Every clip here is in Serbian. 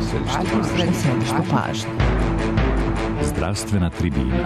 središtu pažnje. Zdravstvena tribina.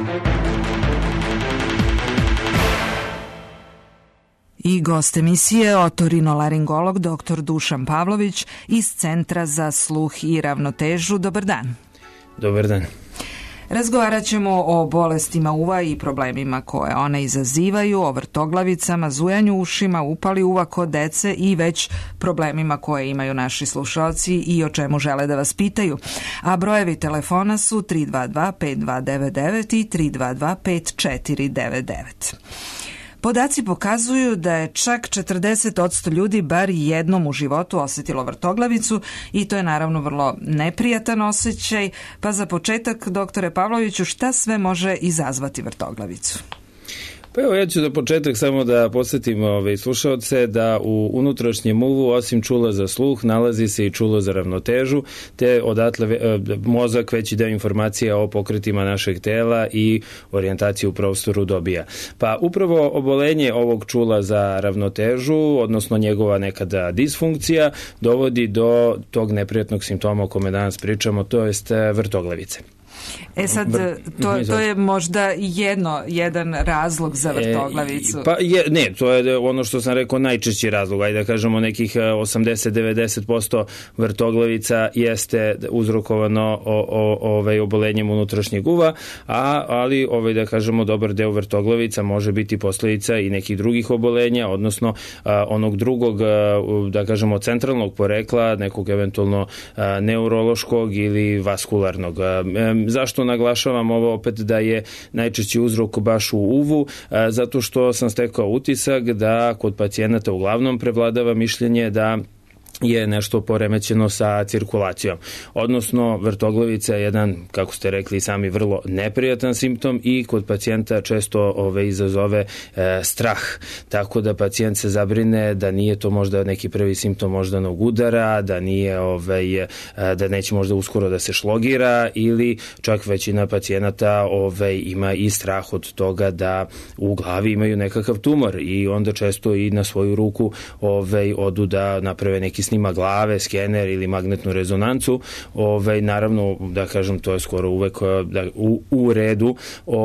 I gost emisije otorinolaringolog dr. Dušan Pavlović iz Centra za sluh i ravnotežu. Dobar dan. Dobar dan. Razgovarat ćemo o bolestima uva i problemima koje one izazivaju, o vrtoglavicama, zujanju ušima, upali uva kod dece i već problemima koje imaju naši slušalci i o čemu žele da vas pitaju. A brojevi telefona su 322 5299 i 322 5499. Podaci pokazuju da je čak 40% ljudi bar jednom u životu osjetilo vrtoglavicu i to je naravno vrlo neprijatan osjećaj. Pa za početak, doktore Pavloviću, šta sve može izazvati vrtoglavicu? Pa evo, ja ću za početak samo da podsjetim slušaoce da u unutrašnjem uvu, osim čula za sluh, nalazi se i čulo za ravnotežu, te odatle mozak veći deo informacija o pokretima našeg tela i orijentaciju u prostoru dobija. Pa upravo obolenje ovog čula za ravnotežu, odnosno njegova nekada disfunkcija, dovodi do tog neprijatnog simptoma o kome danas pričamo, to jest vrtoglavice. E sad, to je možda jedan razlog za vrtoglavicu. To je ono što sam rekao najčešći razlog. Ajde da kažemo nekih 80-90% vrtoglavica jeste uzrokovano obolenjem unutrašnjeg uva, ali da kažemo dobar deo vrtoglavica može biti posljedica i nekih drugih obolenja, odnosno onog drugog, da kažemo centralnog porekla, nekog eventualno neurološkog ili vaskularnog. Zašto naglašavam ovo opet da je najčešći uzrok baš u uvu? Zato što sam stekao utisak da kod pacijenata uglavnom prevladava mišljenje da je nešto poremećeno sa cirkulacijom. Odnosno, vrtoglavica je jedan, kako ste rekli sami, vrlo neprijatan simptom i kod pacijenta često izazove strah. Tako da pacijent se zabrine da nije to možda neki prvi simptom moždanog udara, da nije da neće možda uskoro da se šlogira ili čak većina pacijenata ima i strah od toga da u glavi imaju nekakav tumor i onda često i na svoju ruku odu da naprave neki snima glave, skener ili magnetnu rezonancu. Naravno, da kažem, to je skoro uvek u redu,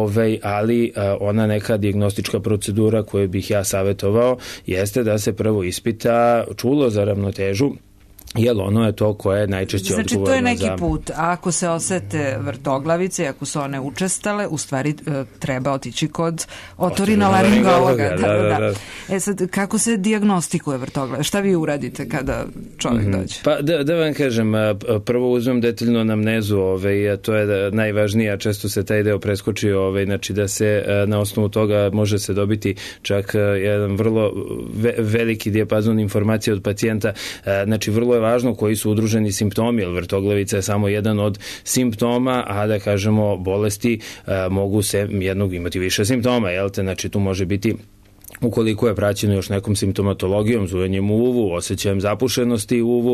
ali ona neka dijagnostička procedura koju bih ja savjetovao jeste da se prvo ispita čulo za ravnotežu, jer ono je to koje je najčešće odgovorno za... Znači, to je neki put. A ako se osete vrtoglavice, ako su one učestale, u stvari treba otići kod otorinolaringologa. Da. Sad, kako se dijagnostikuje vrtoglavica? Šta vi uradite kada čovjek dođe? Pa da vam kažem, prvo uzmem detaljnu anamnezu, to je najvažnije, a često se taj deo preskoči, znači da se na osnovu toga može se dobiti čak jedan vrlo veliki dijapazon informacije od pacijenta. Znači, vrlo je važno koji su udruženi simptomi, jer vrtoglavica je samo jedan od simptoma, a da kažemo bolesti mogu se jednog imati više simptoma, znači tu može biti, ukoliko je praćeno još nekom simptomatologijom, zujanjem u uvu, osjećajem zapušenosti u uvu,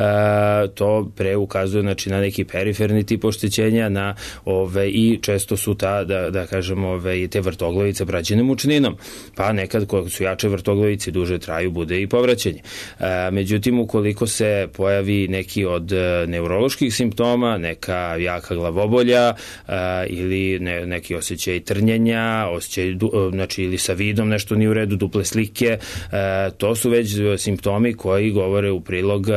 to pre ukazuje znači, na neki periferni tip oštećenja i često su da kažemo, te vrtoglavice praćene mučninom. Pa nekad koje su jače vrtoglavice duže traju, bude i povraćanje. Međutim, ukoliko se pojavi neki od neuroloških simptoma, neka jaka glavobolja ili neki osjećaj trnjenja, znači ili sa vidom nešto nije u redu, duple slike, to su već simptomi koji govore u prilog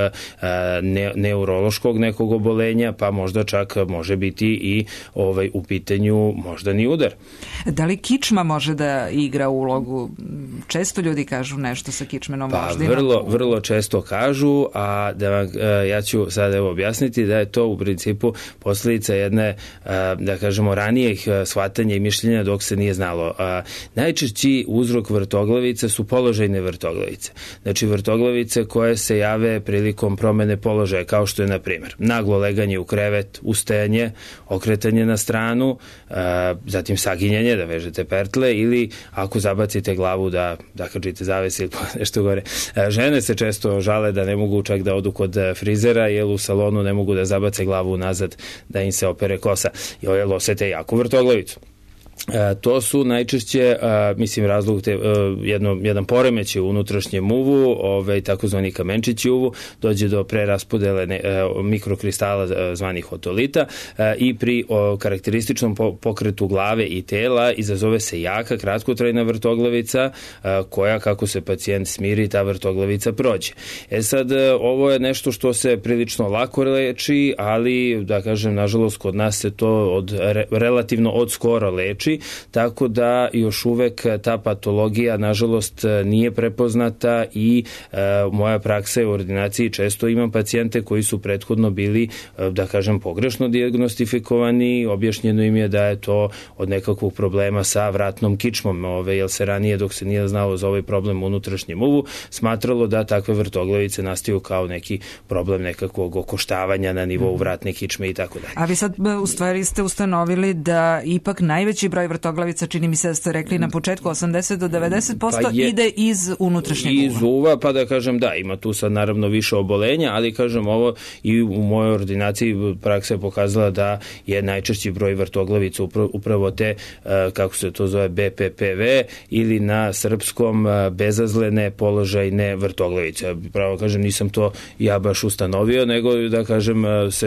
neurološkog nekog obolenja, pa možda čak može biti i u pitanju moždani udar. Da li kičma može da igra ulogu? Često ljudi kažu nešto sa kičmenom moždinom. Pa vrlo često kažu, a ja ću sad objasniti da je to u principu posljedica jedne, da kažemo, ranijih shvatanja i mišljenja dok se nije znalo. Najčešći uzrok vrtoglavice su položajne vrtoglavice. Znači vrtoglavice koje se jave prilikom promene položaja, kao što je na primjer naglo leganje u krevet, ustajanje, okretanje na stranu, zatim saginjanje, da vežete pertle, ili ako zabacite glavu da kačite zaves ili nešto gore. Žene se često žale da ne mogu čak da odu kod frizera, jer u salonu ne mogu da zabace glavu nazad da im se opere kosa, jer osete jaku vrtoglavicu. To su najčešće, razlog jedan poremećaj u unutrašnjem uvu, takozvani kamenčići uvu, dođe do preraspodele mikrokristala zvanih otolita i pri karakterističnom pokretu glave i tela izazove se jaka, kratkotrajna vrtoglavica koja, kako se pacijent smiri, ta vrtoglavica prođe. Sad, ovo je nešto što se prilično lako leči, ali, da kažem, nažalost, kod nas se to relativno od skoro leči, tako da još uvek ta patologija nažalost nije prepoznata i moja praksa je u ordinaciji, često imam pacijente koji su prethodno bili, da kažem, pogrešno dijagnostifikovani, objašnjeno im je da je to od nekakvog problema sa vratnom kičmom, jer se ranije, dok se nije znalo za ovaj problem u unutrašnjem uvu, smatralo da takve vrtoglavice nastaju kao neki problem nekakvog okoštavanja na nivou vratne kičme i tako dalje. A vi sad u stvari ste ustanovili da ipak najveći broj vrtoglavica, čini mi se da ste rekli na početku 80 do 90% ide iz unutrašnjeg uva. Iz uva, pa da kažem da, ima tu sad naravno više obolenja, ali kažem ovo i u mojoj ordinaciji praksa je pokazala da je najčešći broj vrtoglavica upravo te, kako se to zove, BPPV ili na srpskom bezazlene položajne vrtoglavice. Pravo kažem, nisam to ja baš ustanovio, nego da kažem,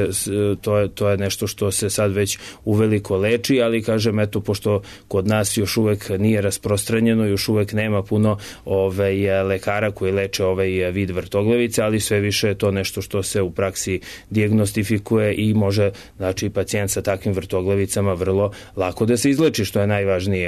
to je nešto što se sad već uveliko leči, ali kažem, eto, pošto kod nas još uvek nije rasprostranjeno, još uvek nema puno lekara koji leče ovaj vid vrtoglavice, ali sve više je to nešto što se u praksi dijagnostifikuje i može, znači, pacijent sa takvim vrtoglavicama vrlo lako da se izleči, što je najvažnije.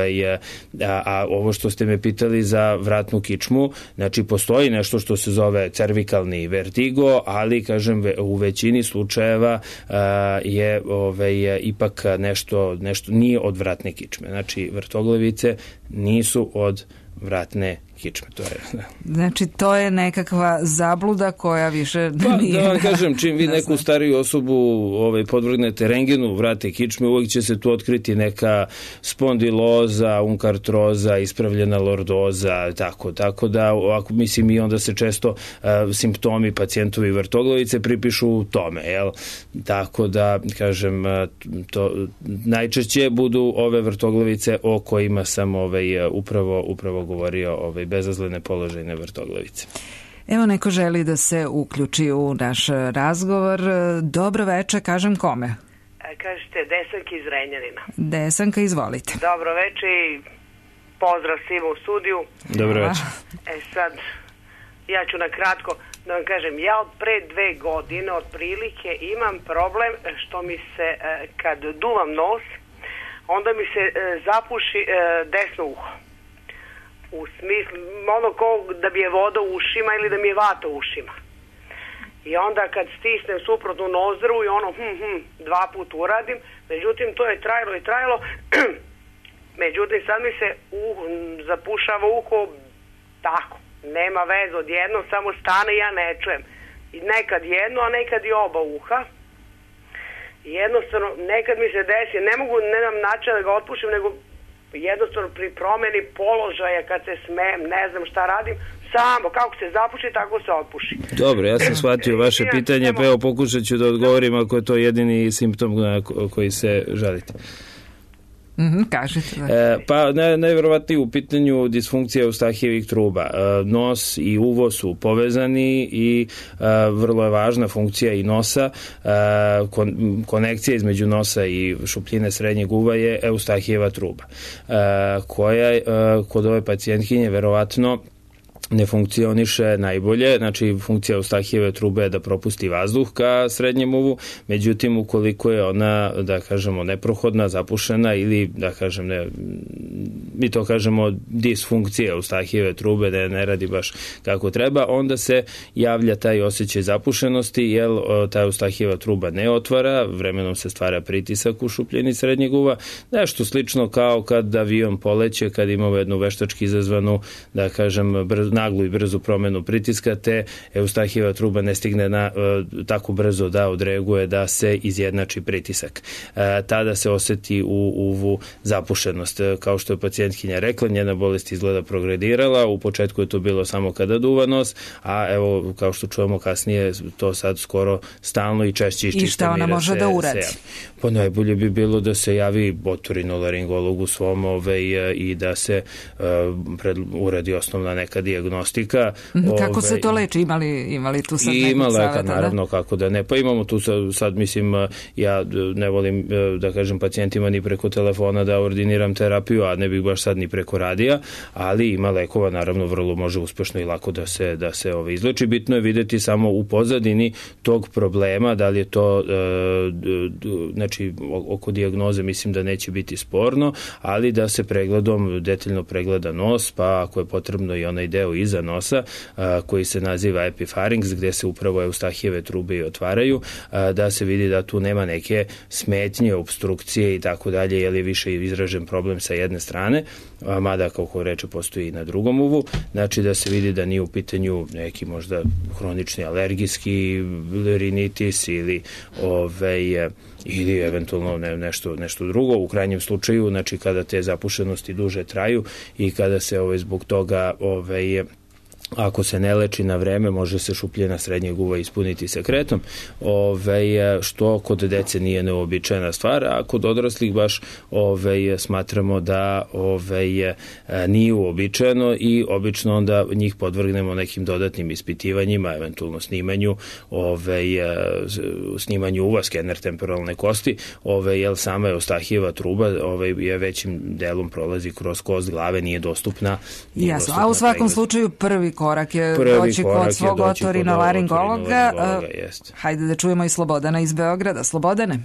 A ovo što ste me pitali za vratnu kičmu, znači, postoji nešto što se zove cervikalni vertigo, ali, kažem, u većini slučajeva je ipak nešto nije od vratne kičme. Znači, vrtoglavice nisu od vratne kičme. To je, znači, to je nekakva zabluda koja više nije... Da vam kažem, čim vi neku stariju osobu podvrgnete rengenu vrate kičme, uvijek će se tu otkriti neka spondiloza, unkartroza, ispravljena lordoza, tako da, mislim, i onda se često simptomi pacijentovi vrtoglavice pripišu tome, jel? Tako da, kažem, to najčešće budu ove vrtoglavice o kojima sam upravo govorio, bezazlene položajne vrtoglavice. Evo, neko želi da se uključi u naš razgovor. Dobro veče, kažem kome? Kažete Desanka iz Renjanina. Desanka, izvolite. Dobro veče i pozdrav svima u studiju. Dobro veče. Sad, ja ću na kratko da vam kažem, ja od pre 2 godine otprilike imam problem što mi se, kad duvam nos, onda mi se zapuši desno uho. U smislu, ono kao da bi je voda u ušima ili da mi je vata u ušima. I onda kad stisnem suprotnu nozdrvu i ono 2 puta uradim, međutim to je trajalo, međutim sad mi se zapušava uho tako, nema veze, odjedno samo stane i ja ne čujem. I nekad jedno, a nekad i oba uha. Jednostavno, nekad mi se desi, nemam način da ga otpušim, nego jednostavno pri promeni položaja kad se smejem, ne znam šta radim, samo kako se zapuši, tako se otpuši. Dobro, ja sam shvatio vaše pitanje, pa evo pokušat ću da odgovorim ako je to jedini simptom na koji se žalite. Kažete. Pa najverovatnije u pitanju disfunkcija Eustahijevih truba. Nos i uvo su povezani i vrlo je važna funkcija i nosa. Konekcija između nosa i šupljine srednjeg uva je Eustahijeva truba, koja kod ove pacijentkinje verovatno ne funkcioniše najbolje, znači funkcija Eustahijeve trube je da propusti vazduh ka srednjem uvu, međutim ukoliko je ona, da kažemo, neprohodna, zapušena ili, da kažem, mi to kažemo disfunkcija Eustahijeve trube, da je ne radi baš kako treba, onda se javlja taj osjećaj zapušenosti, jer ta Eustahijeva truba ne otvara, vremenom se stvara pritisak u šupljini srednjeg uva, nešto slično kao kad avion poleće, kad imamo jednu veštački izazvanu, da kažem, naglu i brzu promenu pritiska, te Eustahijeva truba ne stigne tako brzo da odreaguje da se izjednači pritisak. Tada se oseti u uvu zapušenost. Kao što je pacijent pacijentkinja rekla, njena bolest izgleda progredirala, u početku je to bilo samo kada duva nos, a evo, kao što čujemo kasnije, to sad skoro stalno i češće iščita. I šta ona može da uradi? Pa najbolje bi bilo da se javi otorinolaringologu svom i da se uradi osnovna neka dijagnostika. Kako se to leči? Imali tu sad nekog ima saveta? Ima naravno, kako da ne. Pa imamo tu sad, mislim, ja ne volim da kažem pacijentima ni preko telefona da ordiniram terapiju, a ne bih baš sad ni preko radija, ali ima lekova, naravno, vrlo može uspešno i lako da se izleči. Bitno je videti samo u pozadini tog problema, da li je to, znači, oko dijagnoze mislim da neće biti sporno, ali da se pregledom detaljno pregleda nos, pa ako je potrebno i onaj deo iza nosa koji se naziva epifarinks, gde se upravo eustahijeve trube i otvaraju, da se vidi da tu nema neke smetnje, obstrukcije i tako dalje, jer je više izražen problem sa jedne strane, mada kako reče postoji i na drugom uvu, znači da se vidi da nije u pitanju neki možda hronični alergijski rinitis ili eventualno nešto drugo. U krajnjem slučaju, znači kada te zapušenosti duže traju i kada se zbog toga ako se ne leči na vreme, može se šupljina srednjeg uva ispuniti sekretom, što kod dece nije neobičajna stvar, a kod odraslih baš smatramo da nije uobičajeno i obično onda njih podvrgnemo nekim dodatnim ispitivanjima, eventualno snimanju uva, skener temporalne kosti, jer sama eustahijeva truba je većim delom prolazi kroz kost glave, nije dostupna. Jasno, a u svakom slučaju prvi korak je doći kod svog otorinolaringologa. Hajde da čujemo i Slobodana iz Beograda. Slobodane?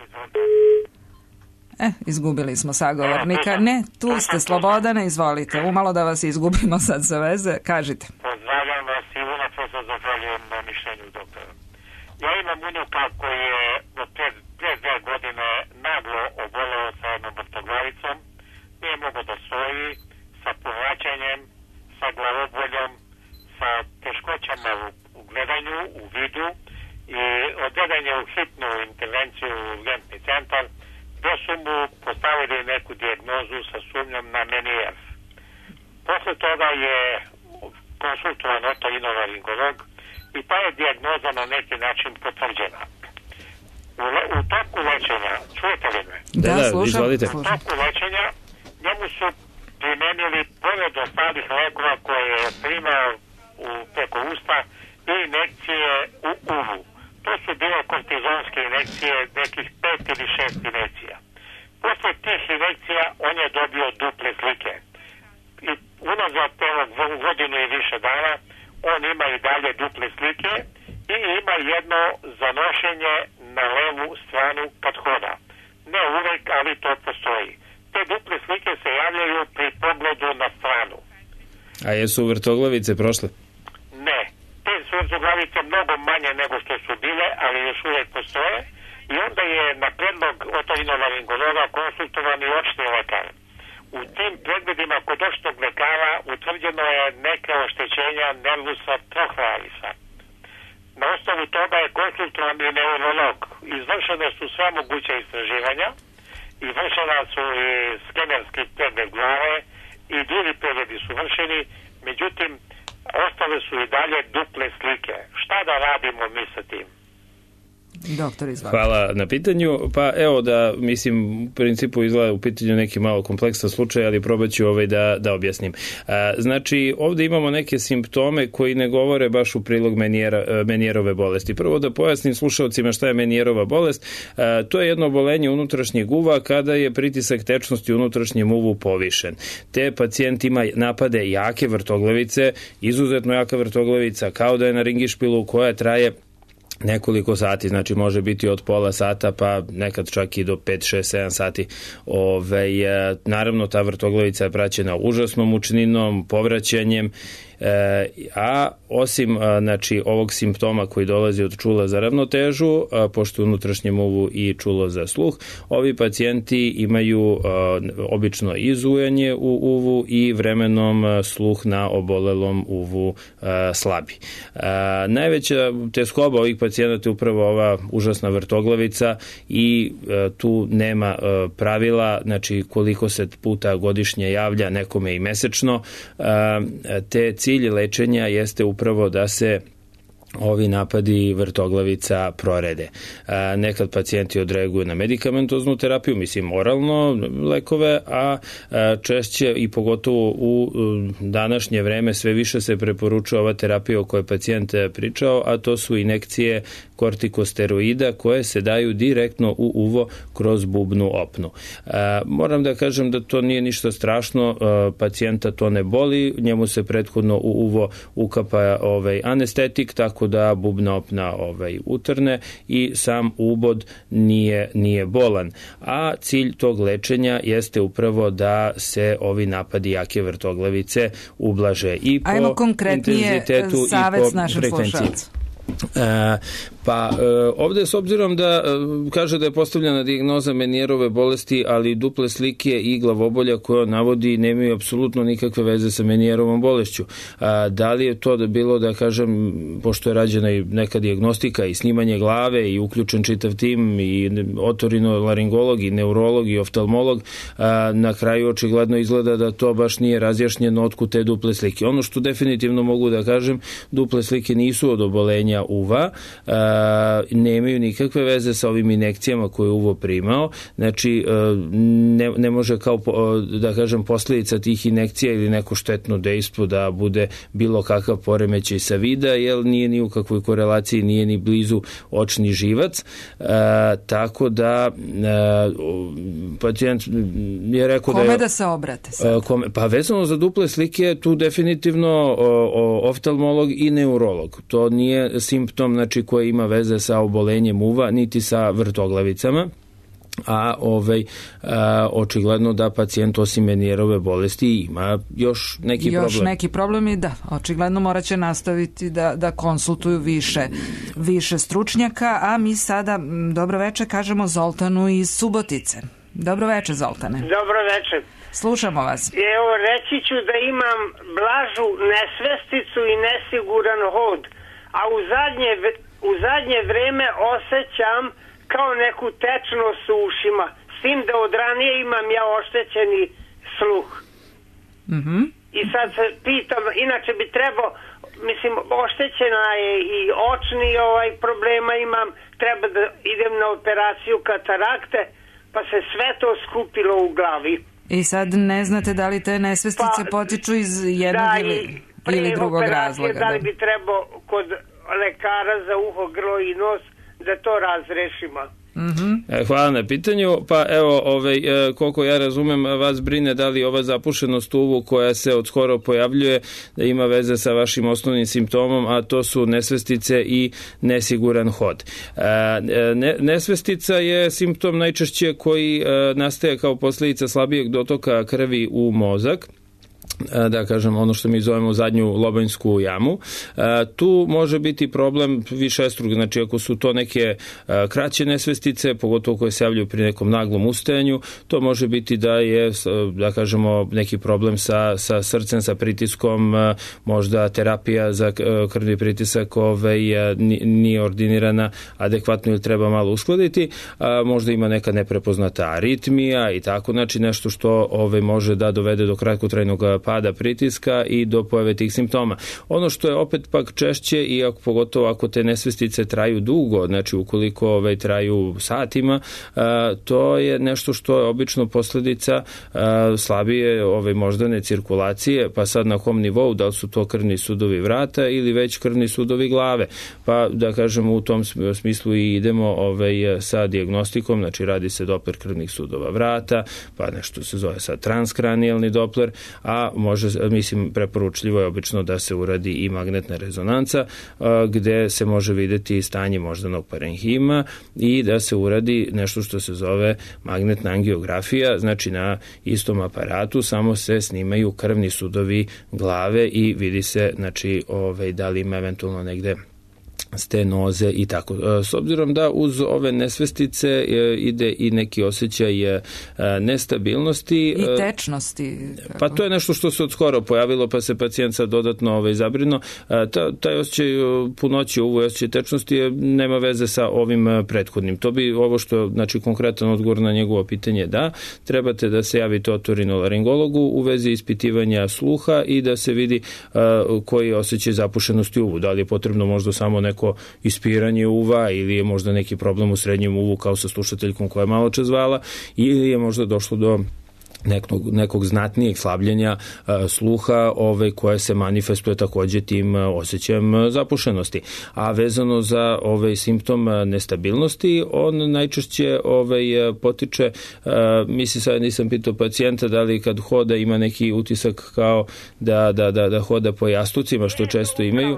Izgubili smo sagovornika. Ne, tu ste, Slobodane, izvolite. Umalo da vas izgubimo sad sa veze. Kažite. Pozdravljam vas i unapred se zahvaljujem na mišljenju doktora. Ja imam unuka koji je pre 2 godine naglo oboleo sa jednom vrtoglavicom, nije mogo da stoji, sa povraćanjem, sa glavoboljom, sa teškoćama u gledanju, u vidu i odvedan je u hitnu intervenciju u urgentni centar, gde su mu postavili neku dijagnozu sa sumnjom na menijers. Posle toga je konsultovan otorinolaringolog i ta je dijagnoza na neki način potvrđena. U toku lečenja, čujete li me? Da, izvolite. U toku lečenja njemu su primenili pored ostalih lekova koje je primao preko usta i injekcije u uvu. To su bile kortizonske injekcije, nekih 5 ili 6 injekcija. Posle tih injekcija on je dobio duple slike. I unazad godinu i više dana on ima i dalje duple slike i ima jedno zanošenje na levu stranu kad hoda. Ne uvek, ali to postoji. Te duple slike se javljaju pri pogledu na stranu. A jesu vrtoglavice prošle? Ne. Te su vrtoglavice mnogo manje nego što su bile, ali još uvek postoje. I onda je na predlog otorinolaringologa konsultovan i očni lekar. U tim pregledima kod očnog lekara utvrđeno je neke oštećenja nervusa trochalisa. Na osnovu toga je konsultovan i neurolog. Izvršene su sve moguće istraživanja, izvršena su i skenerski pregled glave i drugi pregledi su vršeni, međutim, ostale su i dalje duple slike. Šta da radimo mi sa tim? Doktor, izvolite. Hvala na pitanju. Pa evo da, mislim, u principu izgleda u pitanju neki malo kompleksan slučaj, ali probat ću da objasnim. Znači, ovde imamo neke simptome koji ne govore baš u prilog Menijerove bolesti. Prvo da pojasnim slušalcima šta je Menijerova bolest. To je jedno obolenje unutrašnjeg uva kada je pritisak tečnosti u unutrašnjem uvu povišen. Te pacijent ima napade jake vrtoglavice, izuzetno jaka vrtoglavica, kao da je na ringišpilu, koja traje nekoliko sati, znači može biti od pola sata pa nekad čak i do 5, 6, 7 sati. Naravno, ta vrtoglavica je praćena užasnom mučninom, povraćanjem, a osim ovog simptoma koji dolazi od čula za ravnotežu, pošto je unutrašnjem uvu i čulo za sluh, ovi pacijenti imaju obično izujanje u uvu i vremenom sluh na obolelom uvu slabi. Najveća teskoba ovih pacijenta pacijenata je upravo ova užasna vrtoglavica i tu nema pravila, znači koliko se puta godišnje javlja, nekome i mesečno. Te cilj lečenja jeste upravo da se ovi napadi vrtoglavica prorede. Nekad pacijenti odreaguju na medikamentoznu terapiju, mislim oralno lekove, a češće i pogotovo u današnje vreme sve više se preporučuje ova terapija o kojoj pacijent pričao, a to su injekcije kortikosteroida koje se daju direktno u uvo kroz bubnu opnu. Moram da kažem da to nije ništa strašno, pacijenta to ne boli, njemu se prethodno u uvo ukapa anestetik, tako da bubna opna utrne i sam ubod nije bolan. A cilj tog lečenja jeste upravo da se ovi napadi jake vrtoglavice ublaže i po intenzitetu i po frekvenciji. Pa ovde s obzirom da kaže da je postavljena dijagnoza Menierove bolesti, ali duple slike i glavobolja koje on navodi nemaju apsolutno nikakve veze sa Menierovom bolešću. Da li je to da bilo, da kažem, pošto je rađena i neka dijagnostika i snimanje glave i uključen čitav tim i otorinolaringolog i neurolog i oftalmolog, na kraju očigledno izgleda da to baš nije razjašnjeno otkud te duple slike. Ono što definitivno mogu da kažem, duple slike nisu od obolenja uva, nemaju nikakve veze sa ovim injekcijama koje je uvo primao, znači ne može kao, da kažem, posljedica tih injekcija ili neko štetno dejstvo da bude bilo kakav poremećaj sa vida, jer nije ni u kakvoj korelaciji, nije ni blizu očni živac, tako da pacijent je rekao kome da se obrate sad? Pa vezano za duple slike, tu definitivno oftalmolog i neurolog. To nije simptom, znači, koji ima veze sa obolenjem uva, niti sa vrtoglavicama, a očigledno da pacijent osim Menierove bolesti ima još neki problem. Još neki problem i da, očigledno morat će nastaviti da konsultuju više stručnjaka, a mi sada dobro veče kažemo Zoltanu iz Subotice. Dobro veče, Zoltane. Dobro veče. Slušamo vas. Evo, reći ću da imam blažu nesvesticu i nesiguran hod, a u zadnje vreme osjećam kao neku tečnost u ušima, s tim da od ranije imam ja oštećeni sluh. I sad se pitam, inače bi trebao, mislim, oštećena je i očni problema imam, treba da idem na operaciju katarakte, pa se sve to skupilo u glavi. I sad ne znate da li te nesvestice potiču iz jednog ili drugog razloga. Da li bi trebao kod lekara za uho, grlo i nos da to razrešimo. Hvala na pitanju. Pa evo, koliko ja razumem, vas brine da li ova zapušenost uvu koja se od skoro pojavljuje da ima veze sa vašim osnovnim simptomom, a to su nesvestice i nesiguran hod. Nesvestica je simptom najčešće koji nastaje kao posljedica slabijeg dotoka krvi u mozak, da kažem ono što mi zovemo zadnju lobanjsku jamu. Tu može biti problem višestruk, znači ako su to neke kraće nesvestice, pogotovo koje se javljaju pri nekom naglom ustajanju, to može biti da je, da kažemo, neki problem sa srcem, sa pritiskom, možda terapija za krvni pritisak nije ordinirana adekvatno ili treba malo uskladiti, možda ima neka neprepoznata aritmija i tako, znači nešto što može da dovede do kratkotrajnog pada pritiska i do pojave tih simptoma. Ono što je opet pak češće, i pogotovo ako te nesvestice traju dugo, znači ukoliko traju satima, to je nešto što je obično posljedica slabije moždane cirkulacije, pa sad na kom nivou, da li su to krvni sudovi vrata ili već krvni sudovi glave. Pa da kažemo u tom smislu i idemo sa dijagnostikom, znači radi se Doppler krvnih sudova vrata, pa nešto se zove sad transkranijalni Doppler, a preporučljivo je obično da se uradi i magnetna rezonanca gde se može videti stanje moždanog parenhima i da se uradi nešto što se zove magnetna angiografija, znači na istom aparatu samo se snimaju krvni sudovi glave i vidi se, znači, da li ima eventualno negde stenoze i tako. S obzirom da uz ove nesvestice ide i neki osjećaj nestabilnosti i tečnosti. Pa to je nešto što se od skoro pojavilo, pa se pacijent sad dodatno zabrinuo. Taj osjećaj punoće, ovo osjećaj tečnosti nema veze sa ovim prethodnim. To bi ovo što, znači konkretan odgovor na njegovo pitanje da, trebate da se javite otorinolaringologu u vezi ispitivanja sluha i da se vidi koji je osjećaj zapušenosti uvu. Da li je potrebno možda samo neko ispiranje uva ili je možda neki problem u srednjem uvu kao sa slušateljkom koja je malo čas zvala ili je možda došlo do nekog znatnijeg slabljenja sluha koje se manifestuje takođe tim osjećajem zapušenosti. A vezano za simptom nestabilnosti, on najčešće potiče, mislim sad nisam pitao pacijenta da li kad hoda ima neki utisak kao da hoda po jastucima, što često imaju.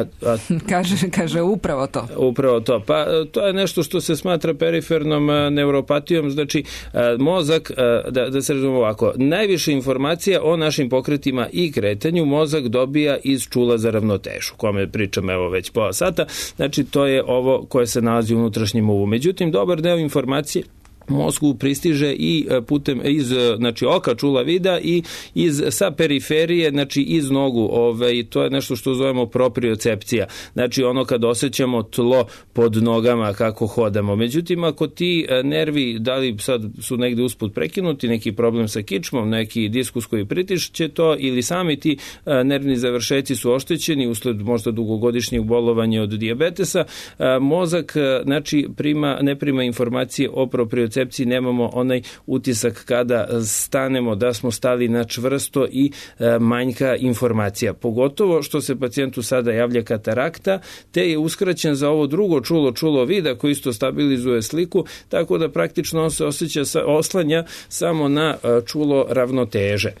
Kaže upravo to. Upravo to. Pa to je nešto što se smatra perifernom neuropatijom, znači mozak, da se razumemo ovako, najviše informacija o našim pokretima i kretanju mozak dobija iz čula za ravnotežu, kome pričam evo već pola sata, znači to je ovo koje se nalazi u unutrašnjem uvu. Međutim, dobar deo informacije mozgu pristiže i putem iz oka čula vida i sa periferije, znači iz nogu. To je nešto što zovemo propriocepcija. Znači ono kad osjećamo tlo pod nogama kako hodamo. Međutim, ako ti nervi, da li sad su negde usput prekinuti, neki problem sa kičmom, neki diskus koji pritišće to ili sami ti nervni završeci su oštećeni usled možda dugogodišnjeg bolovanja od dijabetesa, mozak ne prima informacije o propriocepciji, nemamo onaj utisak kada stanemo da smo stali na čvrsto i manjka informacija. Pogotovo što se pacijentu sada javlja katarakta, te je uskraćen za ovo drugo čulo vida koji isto stabilizuje sliku, tako da praktično on se oslanja samo na čulo ravnoteže.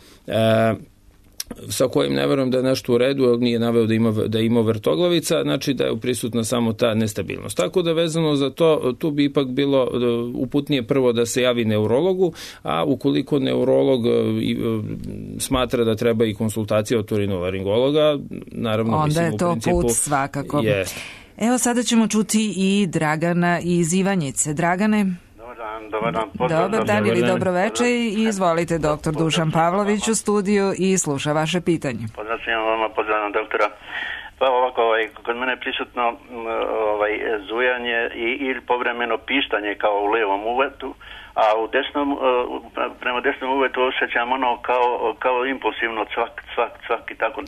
Sa kojim ne verujem da je nešto u redu, ali nije naveo da ima vrtoglavica, znači da je prisutna samo ta nestabilnost. Tako da vezano za to, tu bi ipak bilo uputnije prvo da se javi neurologu, a ukoliko neurolog smatra da treba i konsultacija otorinolaringologa, naravno onda je to put svakako. Evo sada ćemo čuti i Dragana iz Ivanjice. Dragane? Dobar dan ili dobro večer i izvolite, doktor Dušan Pavlović u studiju i sluša vaše pitanje. Pozdravijem vama, pozdravijem doktora. Pa ovako, kod mene je prisutno zujanje ili povremeno pištanje kao u levom uvetu, a u prema desnom uvetu osjećam ono kao impulsivno cvak i tako.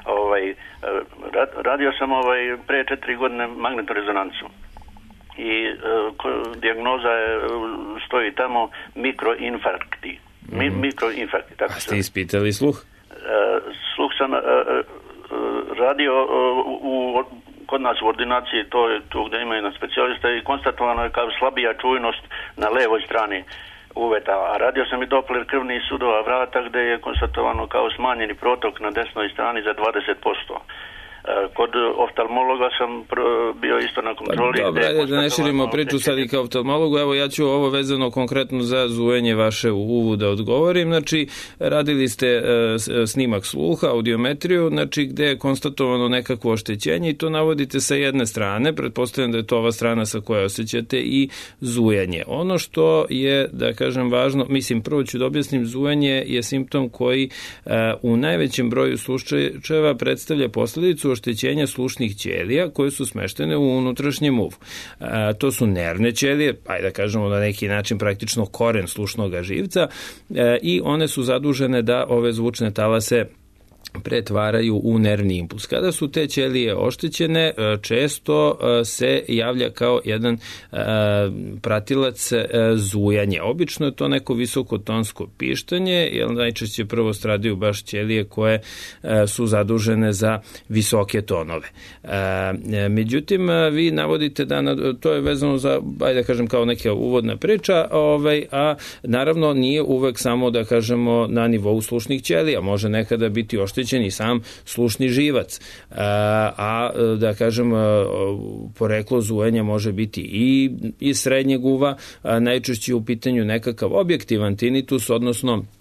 Radio sam pre 4 godine magnetnu rezonancu. I dijagnoza stoji tamo mikroinfarkti. Tako. A ste ispitali sluh? Sluh sam radio kod nas u ordinaciji, to je tu gde ima jedan specijalista i konstatovano je kao slabija čujnost na levoj strani uveta. A radio sam i Doppler krvnih sudova vrata gde je konstatovano kao smanjeni protok na desnoj strani za 20%. Kod oftalmologa sam bio isto na kontroli. Dobro, da ne širimo priču sad i kao oftalmologu. Evo ja ću ovo vezano konkretno za zujenje vaše u uvu da odgovorim. Znači, radili ste snimak sluha, audiometriju, znači gde je konstatovano nekakvo oštećenje i to navodite sa jedne strane. Pretpostavljam da je to ova strana sa koja osjećate i zujanje. Ono što je, da kažem, važno, mislim, prvo ću da objasnim, zujanje je simptom koji u najvećem broju slučajeva predstavlja posledicu oštećenja slušnih ćelija koje su smeštene u unutrašnjem uvu. To su nervne ćelije, da kažemo na neki način praktično koren slušnog živca i one su zadužene da ove zvučne talase pretvaraju u nervni impuls. Kada su te ćelije oštećene, često se javlja kao jedan pratilac zujanja. Obično je to neko visokotonsko pištanje, jer najčešće prvo stradaju baš ćelije koje su zadužene za visoke tonove. Međutim, vi navodite da to je vezano za, da kažem, kao neka uvodna priča, a naravno nije uvek samo, da kažemo, na nivou slušnih ćelija. Može nekada biti oštećen i sam slušni živac. A da kažem, poreklo zujenja može biti i iz srednjeg uva, najčešće u pitanju nekakav objektivan tinitus, odnosno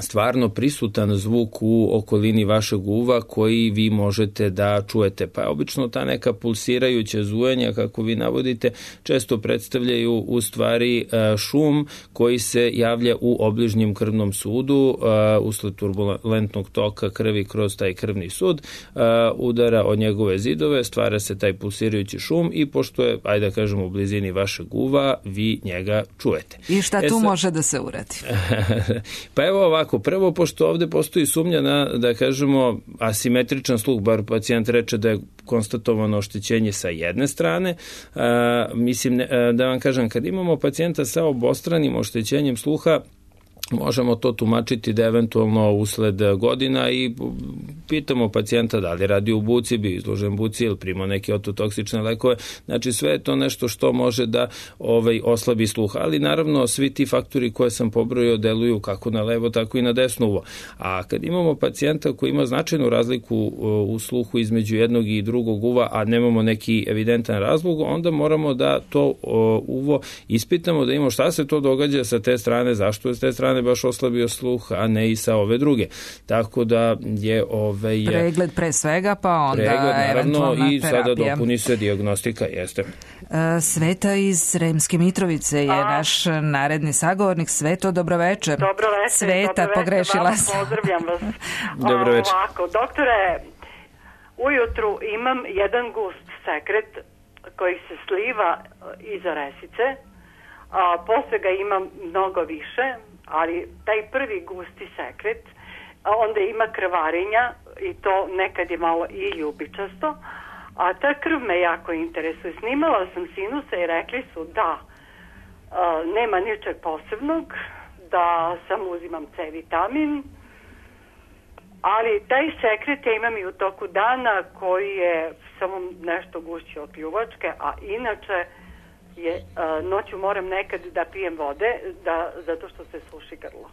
stvarno prisutan zvuk u okolini vašeg uva koji vi možete da čujete. Pa obično ta neka pulsirajuća zujanja, kako vi navodite, često predstavljaju u stvari šum koji se javlja u obližnjem krvnom sudu usled turbulentnog toka krvi kroz taj krvni sud, udara od njegove zidove, stvara se taj pulsirajući šum i pošto je, ajde da kažemo, u blizini vašeg uva, vi njega čujete. I šta tu može da se uradi? Pa evo ovako, prvo, pošto ovde postoji sumnja na, da kažemo, asimetričan sluh, bar pacijent reče da je konstatovano oštećenje sa jedne strane, mislim, da vam kažem, kad imamo pacijenta sa obostranim oštećenjem sluha, možemo to tumačiti da eventualno usled godina i pitamo pacijenta da li radi u buci, bio izložen buci ili primao neke ototoksične lekove. Znači sve je to nešto što može da oslabi sluh, ali naravno svi ti faktori koje sam pobrojio deluju kako na levo, tako i na desno uvo. A kad imamo pacijenta koji ima značajnu razliku u sluhu između jednog i drugog uva, a nemamo neki evidentan razlog, onda moramo da to uvo ispitamo, da imamo šta se to događa sa te strane, zašto je s te strane baš oslabio sluh, a ne i sa ove druge. Tako da je pregled pre svega, pa onda pregled, naravno, eventualna i terapija. sada dopuni se dijagnostika, jeste. Sveta iz Sremske Mitrovice je naš naredni sagovornik. Sveto, dobroveče. Dobroveče. Sveta, pogrešila sam. Pozdravljam vas. Dobroveče. Ovako, doktore, ujutru imam jedan gust sekret koji se sliva iza resice, a posle ga imam mnogo više, ali taj prvi gusti sekret, onda ima krvarenja i to nekad je malo i ljubičasto, a ta krv me jako interesuje. Snimala sam sinusa i rekli su da nema ničeg posebnog, da samo uzimam C vitamin, ali taj sekret ja imam i u toku dana koji je samo nešto gušći od pljuvačke, a inače je, noću moram nekad da pijem vode zato što se suši grlo.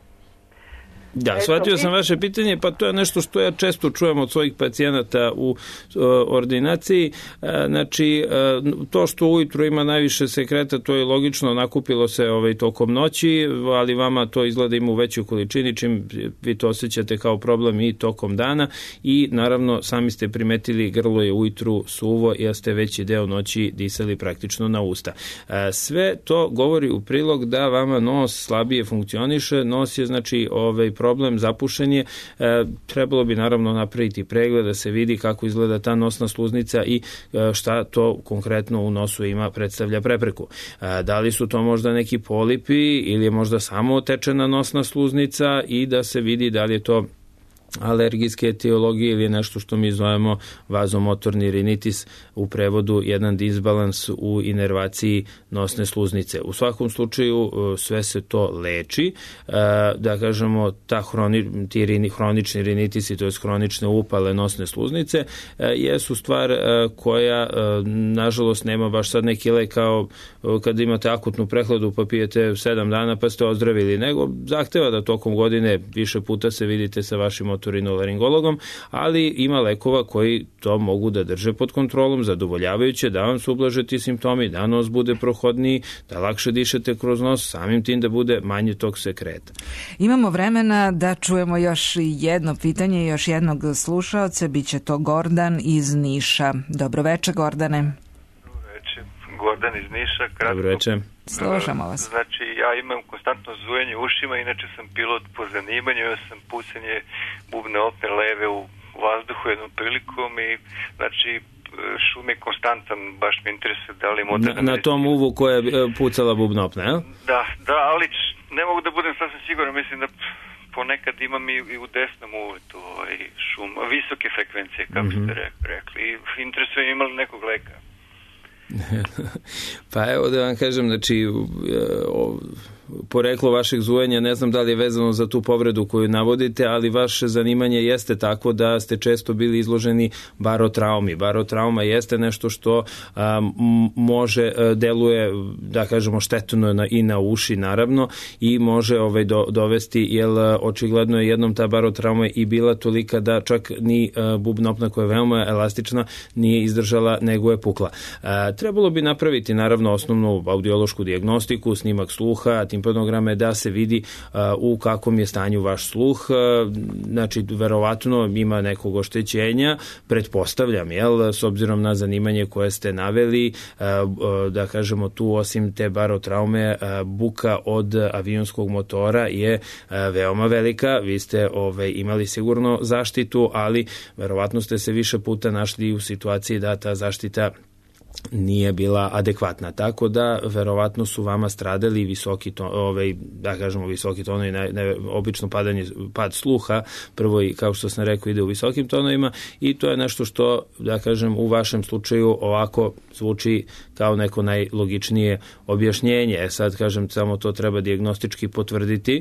Da, shvatio sam vaše pitanje, pa to je nešto što ja često čujem od svojih pacijenata u ordinaciji. Znači, to što ujutru ima najviše sekreta, to je logično, nakupilo se tokom noći, ali vama to izgleda ima u većoj količini, čim vi to osjećate kao problem i tokom dana i naravno sami ste primetili, grlo je ujutru suvo i ste veći deo noći disali praktično na usta. Sve to govori u prilog da vama nos slabije funkcioniše, nos je znači problem, zapušenje, trebalo bi naravno napraviti pregled da se vidi kako izgleda ta nosna sluznica i šta to konkretno u nosu predstavlja prepreku. Da li su to možda neki polipi ili je možda samo otečena nosna sluznica i da se vidi da li je to alergijske etiologije ili nešto što mi zovemo vazomotorni rinitis, u prevodu jedan disbalans u inervaciji nosne sluznice. U svakom slučaju sve se to leči, da kažemo ti hronični rinitisi, to je hronične upale nosne sluznice, jesu stvar koja nažalost nema baš sad neki lek kao kad imate akutnu prehladu pa pijete 7 dana pa ste ozdravili, nego zahteva da tokom godine više puta se vidite sa vašim otorinolaringologom, ali ima lekova koji to mogu da drže pod kontrolom, zadovoljavajuće, da vam se ublaže ti simptomi, da nos bude prohodniji, da lakše dišete kroz nos, samim tim da bude manje tog sekreta. Imamo vremena da čujemo još jedno pitanje, još jednog slušaoca, biće to Gordan iz Niša. Dobroveče, Gordane. Dobroveče, Gordan iz Niša. Dobroveče. Slušamo vas. Znači, ja imam konstantno zujanje ušima, inače sam pilot po zanimanju, ja sam pucanje bubne opne leve u vazduhu jednom prilikom i znači šum je konstantan, baš me interesuje da li moderna... Na tom uvu koja je pucala bubna opna, je? Da, ali ne mogu da budem sasvim siguran, mislim da ponekad imam i u desnom uvetu šum, visoke frekvencije, kako ste rekli, i interesuje ima li nekog leka. Pa evo da vam kažem, znači poreklo vašeg zujanja, ne znam da li je vezano za tu povredu koju navodite, ali vaše zanimanje jeste tako da ste često bili izloženi barotraumi. Barotrauma jeste nešto što može, deluje, da kažemo, štetno i na uši, naravno, i može dovesti, jer očigledno je jednom ta barotrauma i bila tolika da čak ni bubna opna koja je veoma elastična nije izdržala, nego je pukla. Trebalo bi napraviti, naravno, osnovnu audiološku dijagnostiku, snimak sluha, tim timpanograme da se vidi u kakvom je stanju vaš sluh. Znači, verovatno ima nekog oštećenja, pretpostavljam, s obzirom na zanimanje koje ste naveli, da kažemo tu osim te barotraume, buka od avionskog motora je veoma velika. Vi ste imali sigurno zaštitu, ali verovatno ste se više puta našli u situaciji da ta zaštita nije bila adekvatna. Tako da verovatno su vama stradali visoki visoki tonovi, obično pad sluha, prvo i kao što sam rekao ide u visokim tonovima i to je nešto što, da kažem, u vašem slučaju ovako zvuči kao neko najlogičnije objašnjenje. Sad kažem, samo to treba dijagnostički potvrditi.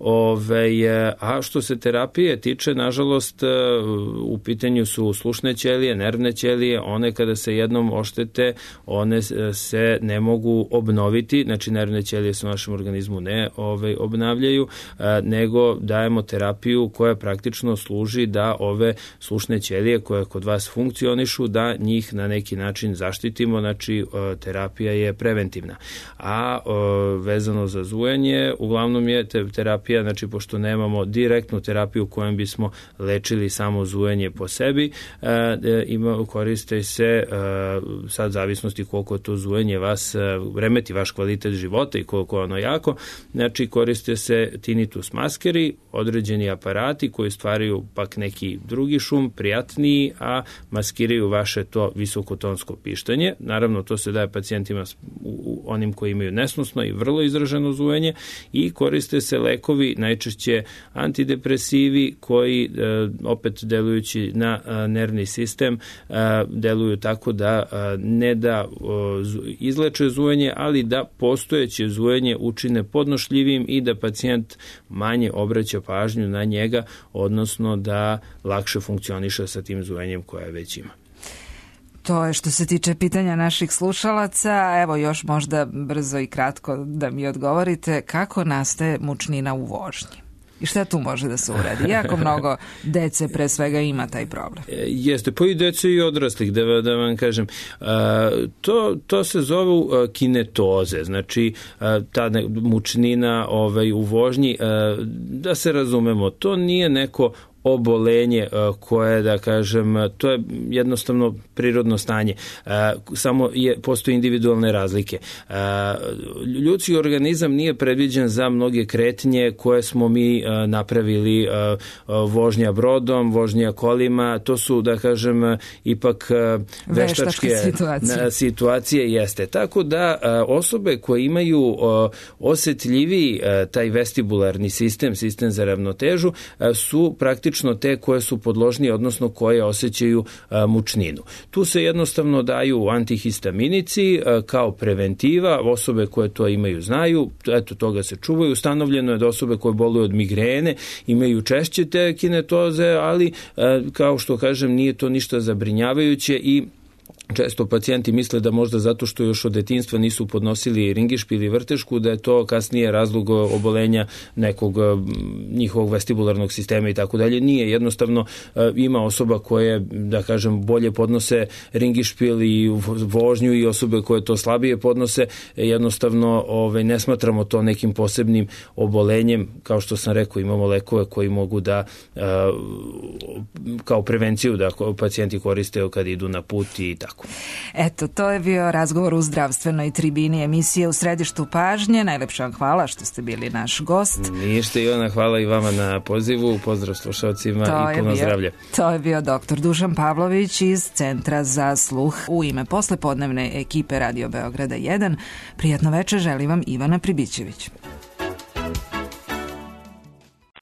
A što se terapije tiče, nažalost, u pitanju su slušne ćelije, nervne ćelije, one kada se jednom oštete, one se ne mogu obnoviti, znači nervne ćelije se u našem organizmu ne obnavljaju, nego dajemo terapiju koja praktično služi da ove slušne ćelije koje kod vas funkcionišu, da njih na neki način zaštitimo, znači terapija je preventivna. A vezano za zujanje, uglavnom je terapija, znači pošto nemamo direktnu terapiju kojom bismo lečili samo zujanje po sebi, koriste se sad zavisnosti koliko to zujanje vas remeti vaš kvalitet života i koliko ono jako, znači koriste se tinnitus maskeri, određeni aparati koji stvaraju pak neki drugi šum, prijatniji, a maskiraju vaše to visokotonsko pištanje. Naravno, to se daje pacijentima onim koji imaju nesnosno i vrlo izraženo zujanje i koriste se lekovi, najčešće antidepresivi koji opet delujući na nervni sistem deluju tako da ne da izleče zujanje, ali da postojeće zujanje učine podnošljivim i da pacijent manje obraća pažnju na njega, odnosno da lakše funkcioniše sa tim zujanjem koje već ima. To je što se tiče pitanja naših slušalaca. Evo još možda brzo i kratko da mi odgovorite kako nastaje mučnina u vožnji. I šta tu može da se uradi? Jako mnogo dece pre svega ima taj problem. Jeste, pa i dece i odraslih, da vam kažem. To se zovu kinetoze, znači ta mučnina u vožnji, da se razumemo, to nije neko obolenje koje, da kažem, to je jednostavno prirodno stanje. Samo postoje individualne razlike. Ljudski organizam nije predviđen za mnoge kretnje koje smo mi napravili, vožnja brodom, vožnja kolima, to su, da kažem, ipak veštačke situacije jeste. Tako da osobe koje imaju osetljiviji taj vestibularni sistem za ravnotežu su praktično te koje su podložnije, odnosno koje osjećaju mučninu. Tu se jednostavno daju antihistaminici kao preventiva, osobe koje to imaju znaju, eto toga se čuvaju. Ustanovljeno je da osobe koje boluju od migrene imaju češće te kinetoze, ali kao što kažem nije to ništa zabrinjavajuće i često pacijenti misle da možda zato što još od detinjstva nisu podnosili ringišpil ili vrtešku, da je to kasnije razlog obolenja nekog njihovog vestibularnog sistema i tako dalje. Nije, jednostavno ima osoba koje, da kažem, bolje podnose ringišpil i vožnju i osobe koje to slabije podnose. Jednostavno ne smatramo to nekim posebnim obolenjem. Kao što sam rekao, imamo lekove koji mogu da kao prevenciju da pacijenti koriste kad idu na put i tako. Eto, to je bio razgovor u zdravstvenoj tribini emisije U središtu pažnje. Najlepša vam hvala što ste bili naš gost. Ništa, Ivana, hvala i vama na pozivu. Pozdrav slušalcima i puno zdravlja. To je bio dr. Dušan Pavlović iz Centra za sluh. U ime poslepodnevne ekipe Radio Beograda 1. Prijatno večer želim vam Ivana Pribićević.